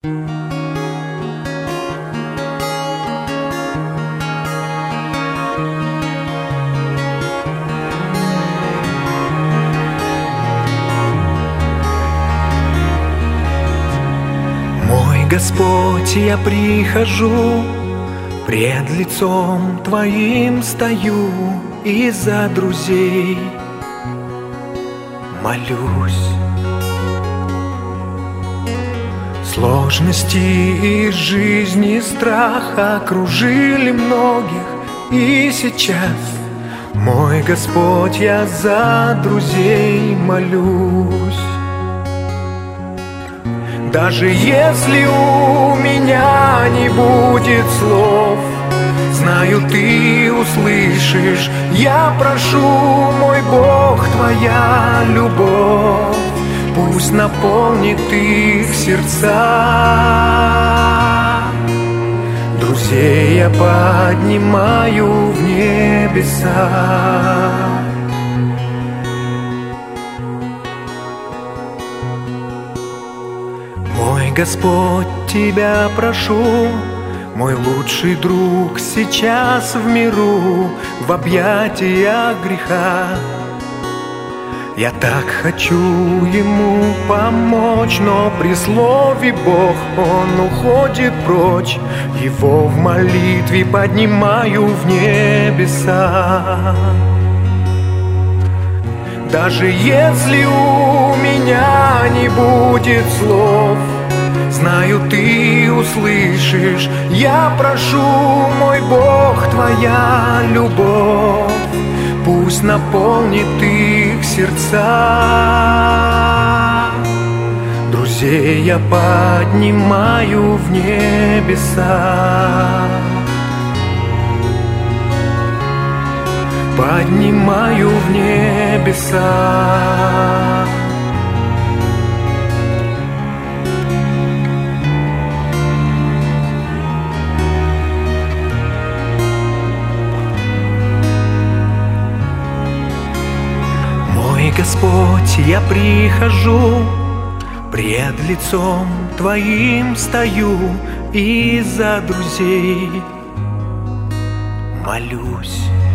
Господь, я прихожу, пред лицом Твоим стою и за друзей молюсь. Сложности и жизни страх окружили многих, и сейчас, мой Господь, я за друзей молюсь. Даже если у меня не будет слов, знаю, Ты услышишь. Я прошу, мой Бог, Твоя любовь пусть наполнит их сердца. Друзей я поднимаю в небеса. Мой Господь, Тебя прошу, мой лучший друг сейчас в миру, в объятиях греха. Я так хочу ему помочь, но при слове Бог он уходит прочь. Его в молитве поднимаю в небеса. Даже если у меня не будет слов, знаю, Ты услышишь. Я прошу, мой Бог, Твоя любовь пусть наполнит их сердца. Друзей я поднимаю в небеса. Поднимаю в небеса. Мой Господь, я прихожу, пред лицом Твоим стою и за друзей молюсь.